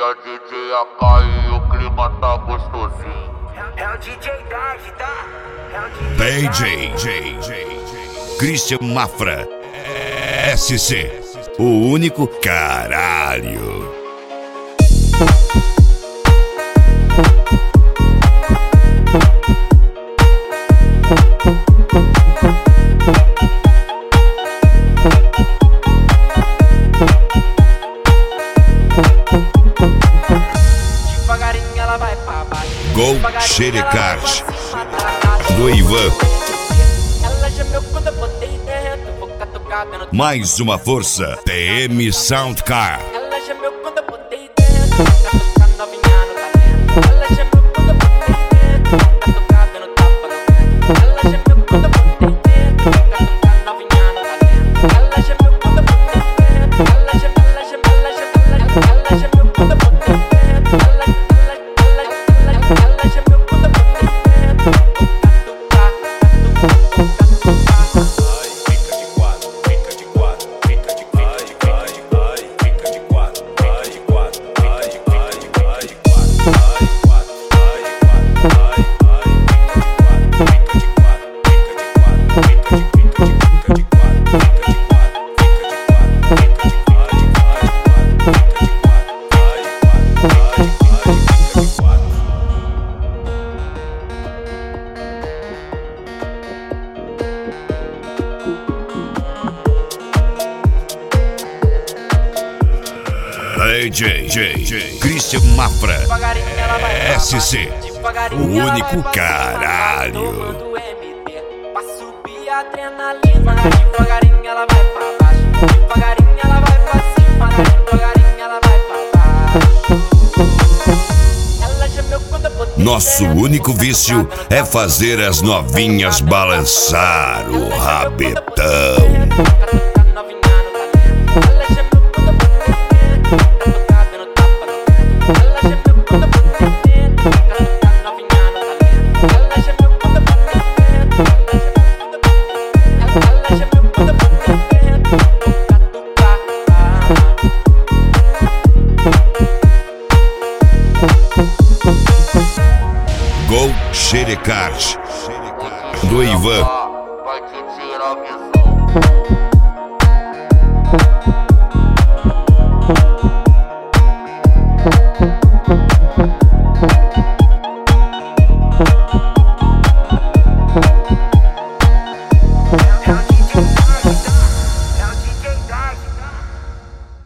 a DJ AK e o clima tá gostosinho. É o DJ Dad, tá? É o DJ Christian Mafra SC, o único caralho. Devagarinho ela vai pra baixo. Gol Xerecard do Ivan. Ela gemeu quando eu botei dentro. Vou catucada no... Mais uma força, TM Soundcar. Ela gemeu quando eu botei dentro. Vou catucar novinha no talento. Ela gemeu quando eu botei dentro. Vou catucada no tapa do vento. Ela gemeu quando eu botei dentro. Vou catucar novinha no talento. Ela gemeu quando eu botei dentro. Ela gemeu quando eu botei dentro. Ela gemeu quando eu botei dentro. DJ Christian Mafra SC, o único caralho. Pra subir a adrenalina, devagarinho ela vai pra baixo. Devagarinho ela vai pra cima, devagarinho ela vai pra baixo. Ela gemeu quando eu botei. Nosso único vício é fazer as novinhas balançar o rabetão. Gol Xerecard do Ivan.